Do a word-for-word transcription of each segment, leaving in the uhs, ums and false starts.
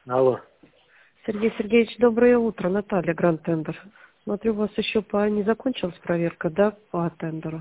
Алло. Сергей Сергеевич, доброе утро. Наталья, Гранд Тендер. Смотрю, у вас еще по... не закончилась проверка, да, по тендеру?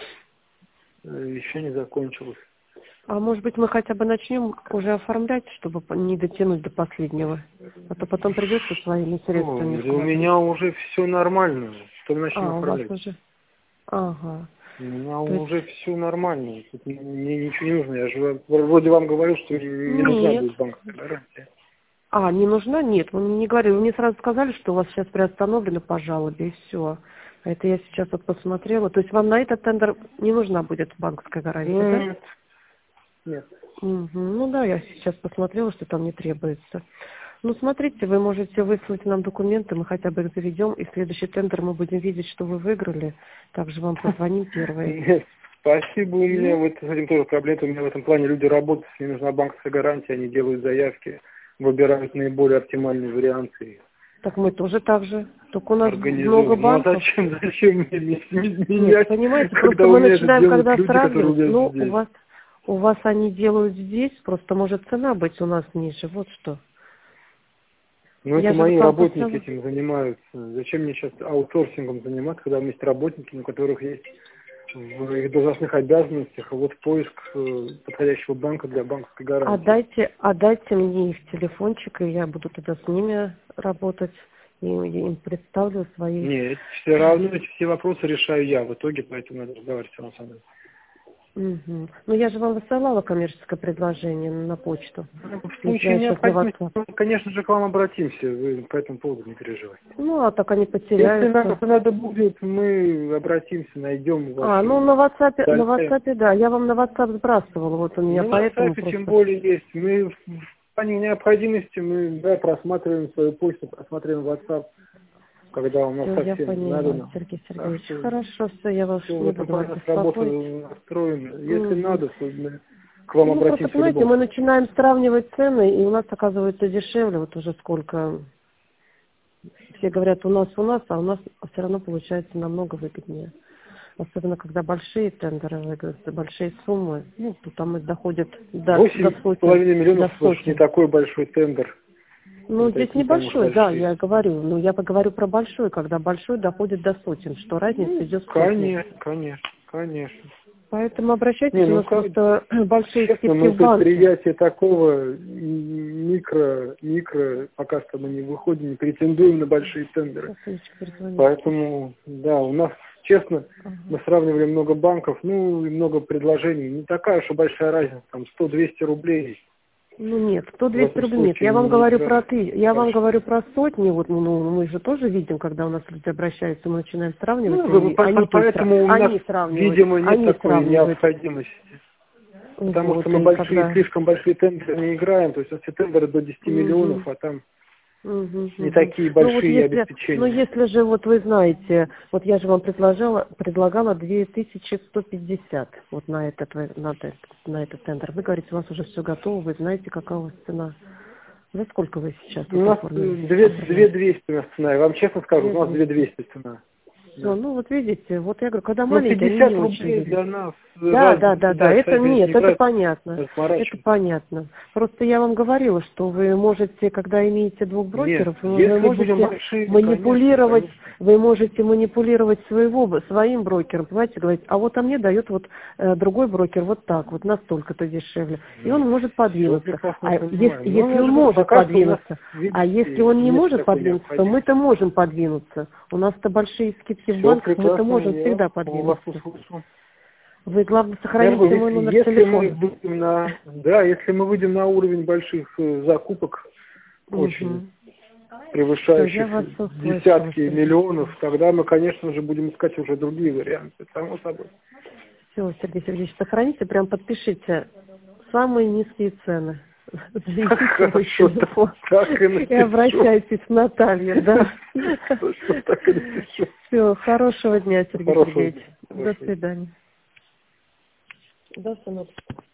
Еще не закончилось. А может быть, мы хотя бы начнем уже оформлять, чтобы не дотянуть до последнего? А то потом придется своими средствами. Ой, у меня уже все нормально. Что мы начнем А, оформлять? у вас уже... Ага. У меня То уже есть... все нормально. Тут мне ничего не нужно. Я же вроде вам говорю, что не нужна Нет. будет банковская гарантия. А, не нужна? Нет, вы мне не говорили. Вы мне сразу сказали, что у вас сейчас приостановлено по жалобе, и все. А это я сейчас вот посмотрела. То есть вам на этот тендер не нужна будет банковская гарантия, да? Нет. Нет. Угу. Ну да, я сейчас посмотрела, что там не требуется. Ну, смотрите, вы можете выслать нам документы, мы хотя бы их заведем, и в следующий тендер мы будем видеть, что вы выиграли. Также вам позвоним первый. Нет. Спасибо, у меня Ну, вот с этим тоже проблема. У меня в этом плане люди работают, если не нужна банковская гарантия, они делают заявки, выбирают наиболее оптимальные варианты. так мы тоже так же. Только у нас много Организовывать. Ну а банков. зачем, зачем мне менять, Нет, понимаете, когда просто у мы меня это начинаем, делают когда люди, которые сравнивать, рулят ну, у здесь? вас, у вас они делают здесь, просто может цена быть у нас ниже, вот что. Ну это Я же мои вот вам работники поставила. этим занимаются. Зачем мне сейчас аутсорсингом заниматься, когда у меня есть работники, у которых есть в их должностных обязанностях, а вот поиск э, подходящего банка для банковской гарантии. Отдайте, отдайте мне их телефончик, и я буду тогда с ними работать, и я им представлю свои... Нет, все равно эти все вопросы решаю я в итоге, поэтому надо разговаривать все равно со мной. Угу. Ну, я же вам высылала коммерческое предложение на почту. Ну, В Если случае я сейчас на необходимости, WhatsApp. ну, конечно же, к вам обратимся, вы по этому поводу не переживайте. Ну, а так они Если надо, потеряются. надо будет, мы обратимся, найдем А, ну, ваши на WhatsApp, на данные. WhatsApp, да, я вам на WhatsApp сбрасывала, вот у меня Ну, на поэтому сайте тем просто... более есть. Мы в в плане необходимости мы да, просматриваем свою почту, просматриваем WhatsApp, когда у нас Все, я совсем надо поняла, нам. Сергей Так Сергеевич. что Хорошо, все, я вас все в не этом буду вас плане у нас работа беспокоить. настроена. Если Мгм. надо, то мы к вам Ну, просто, обратимся в понимаете, любом мы случае. начинаем сравнивать цены, и у нас оказывается дешевле, вот уже сколько... Все говорят, у нас, у нас, а у нас все равно получается намного выгоднее. Особенно, когда большие тендеры выигрываются, большие суммы, ну, то там и доходят до, Восемь до с сотен, половиной миллионов до это ж не сотен. такой большой тендер. Ну, Не здесь такие там уж небольшой, да, большие. я говорю. Ну, я поговорю про большой, когда большой доходит до сотен, что разница Ну, идет в сотни. конечно, конечно, конечно. Поэтому обращайтесь, Не, у ну нас как, просто большие честно, скидки мы в банке. предприятие такого микро, микро, пока что мы не выходим, не претендуем на большие тендеры. Сейчас Сонечка перезвонит. Поэтому, да, у нас, честно, Ага. мы сравнивали много банков, ну, и много предложений. Не такая уж и большая разница, там сто-двести рублей. Ну нет, сто В двести этом рублей нет. случае Я вам не говорю про играет ты, я вам большой. говорю про сотни, вот ну, ну, мы же тоже видим, когда у нас люди обращаются, мы начинаем сравнивать, Ну, вы- и по- по- они, то есть, поэтому у нас, они сравнивают, видимо, нет они такой сравнивают. необходимости. Потому что Вот, мы и большие, когда... слишком большие тендеры не играем, то есть у нас все тендеры до десяти Угу. миллионов, а там Угу, не угу. такие Ну вот большие если, ну обеспечения. если же вот вы знаете, вот я же вам предложила, предлагала две тысячи сто пятьдесят вот на этот, на этот, на этот тендер. Вы говорите, у вас уже все готово, вы знаете, какая у вас цена. За сколько вы сейчас У вот нас оформили? две, две двести у нас цена. Я вам честно скажу, у нас две двести цена. Все, Да. ну вот видите, вот я говорю, когда Ну, маленькие, они не пятьдесят очень рублей видны. для нас Да, да, разницы, да, да, да, это сами нет, не это играет, понятно, это разморачиваться. понятно. Просто я вам говорила, что вы можете, когда имеете двух Нет, брокеров, вы вы если будем можете большие, конечно, манипулировать, конечно. вы можете манипулировать своего, своим брокером, понимаете, говорить, а вот а мне дает вот э, другой брокер вот так, вот настолько-то дешевле, и он может Все подвинуться. прекрасно А если, понимаю. Но если я он же говорю, может пока что у нас, подвинуться, а если видите, он не нет может такой подвинуться, то необходимости. мы-то можем подвинуться. У нас-то большие скидки в Все банках, мы-то прекрасно, можем я всегда у вас подвинуться. услышу. Вы, главное, Я сохраните говорю, мой если, номер если мы телефона. выйдем на, да, если мы выйдем на уровень больших э, закупок, очень Угу. Все, я превышающих вас услышала, десятки Сергей миллионов, Сергеевич. тогда мы, конечно же, будем искать уже другие варианты, само собой. Все, Сергей Сергеевич, сохраните, прям подпишите самые низкие цены. Заведите мой Хорошо, телефон так и и напишу. обращайтесь к Наталье, да. Хорошо, так и напишу. Все, хорошего дня, Сергей Хорошего Сергеевич. дня. До Хорошего дня. свидания. Да, сынок.